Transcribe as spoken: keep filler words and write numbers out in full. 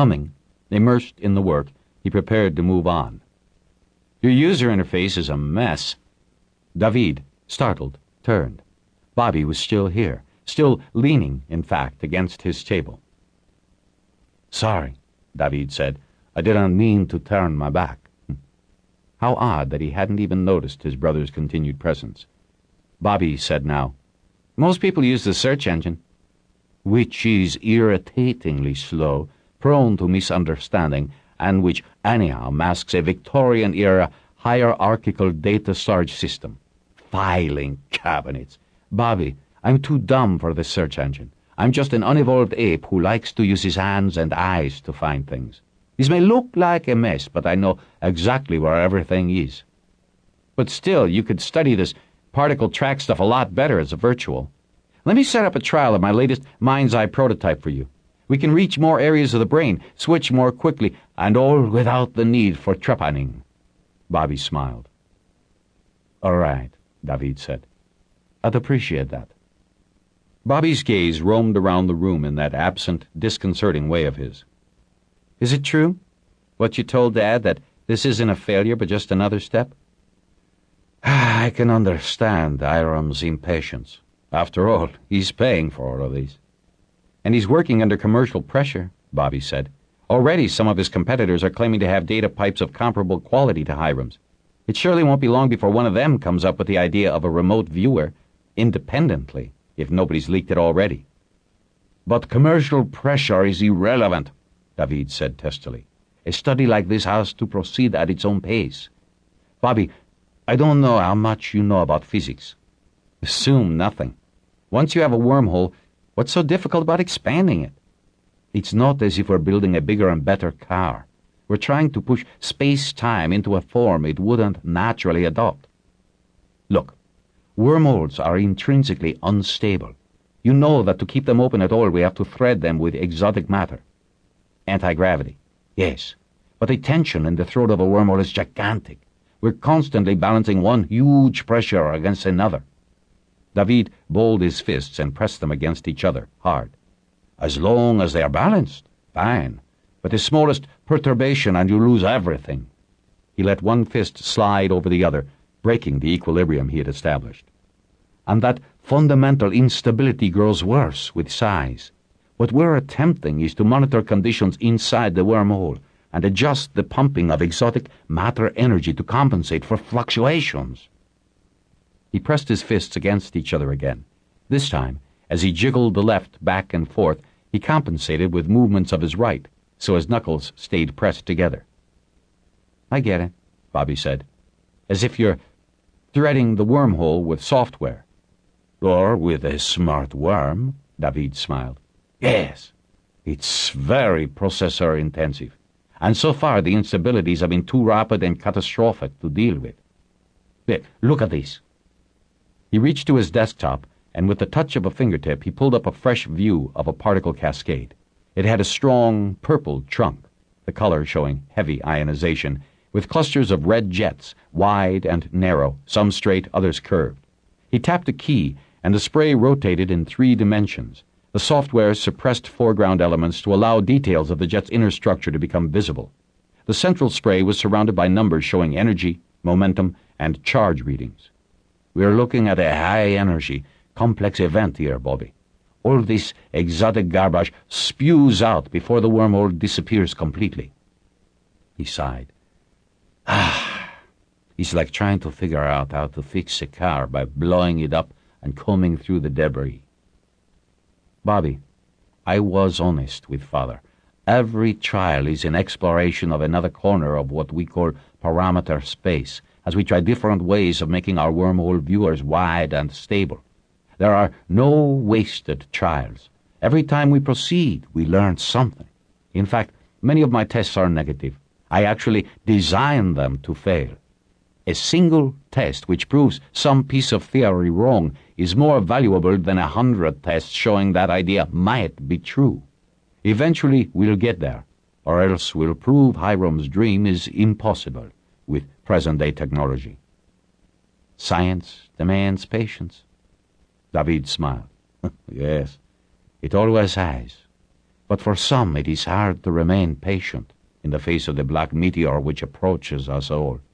Humming, immersed in the work, he prepared to move on. Your user interface is a mess. David, startled, turned. Bobby was still here, still leaning, in fact, against his table. Sorry, David said. I didn't mean to turn my back. How odd that he hadn't even noticed his brother's continued presence. Bobby said now, Most people use the search engine, which is irritatingly slow, prone to misunderstanding, and which anyhow masks a Victorian-era hierarchical data storage system. Filing cabinets. Bobby, I'm too dumb for the search engine. I'm just an unevolved ape who likes to use his hands and eyes to find things. This may look like a mess, but I know exactly where everything is. But still, you could study this particle track stuff a lot better as a virtual. Let me set up a trial of my latest mind's eye prototype for you. We can reach more areas of the brain, switch more quickly, and all without the need for trepanning. Bobby smiled. All right, David said. I'd appreciate that. Bobby's gaze roamed around the room in that absent, disconcerting way of his. Is it true, what you told Dad, that this isn't a failure but just another step? I can understand Hiram's impatience. After all, he's paying for all of these. And he's working under commercial pressure, Bobby said. Already some of his competitors are claiming to have data pipes of comparable quality to Hiram's. It surely won't be long before one of them comes up with the idea of a remote viewer, independently, if nobody's leaked it already. But commercial pressure is irrelevant, David said testily. A study like this has to proceed at its own pace. Bobby, I don't know how much you know about physics. Assume nothing. Once you have a wormhole, what's so difficult about expanding it? It's not as if we're building a bigger and better car. We're trying to push space-time into a form it wouldn't naturally adopt. Look, wormholes are intrinsically unstable. You know that to keep them open at all, we have to thread them with exotic matter. Anti-gravity, yes, but the tension in the throat of a wormhole is gigantic. We're constantly balancing one huge pressure against another. David balled his fists and pressed them against each other, hard. As long as they are balanced, fine. But the smallest perturbation and you lose everything. He let one fist slide over the other, breaking the equilibrium he had established. And that fundamental instability grows worse with size. What we're attempting is to monitor conditions inside the wormhole and adjust the pumping of exotic matter energy to compensate for fluctuations. He pressed his fists against each other again. This time, as he jiggled the left back and forth, he compensated with movements of his right, so his knuckles stayed pressed together. I get it, Bobby said. As if you're threading the wormhole with software. Or with a smart worm, David smiled. Yes, it's very processor-intensive. And so far the instabilities have been too rapid and catastrophic to deal with. Here, look at this. He reached to his desktop, and with the touch of a fingertip he pulled up a fresh view of a particle cascade. It had a strong purple trunk, the color showing heavy ionization, with clusters of red jets, wide and narrow, some straight, others curved. He tapped a key, and the spray rotated in three dimensions. The software suppressed foreground elements to allow details of the jet's inner structure to become visible. The central spray was surrounded by numbers showing energy, momentum, and charge readings. We're looking at a high-energy, complex event here, Bobby. All this exotic garbage spews out before the wormhole disappears completely. He sighed. Ah, it's like trying to figure out how to fix a car by blowing it up and combing through the debris. Bobby, I was honest with Father. Every trial is an exploration of another corner of what we call parameter space, as we try different ways of making our wormhole viewers wide and stable. There are no wasted trials. Every time we proceed, we learn something. In fact, many of my tests are negative. I actually designed them to fail. A single test which proves some piece of theory wrong is more valuable than a hundred tests showing that idea might be true. Eventually, we'll get there, or else we'll prove Hiram's dream is impossible with present-day technology. Science demands patience. David smiled. Yes, it always has. But for some it is hard to remain patient in the face of the black meteor which approaches us all.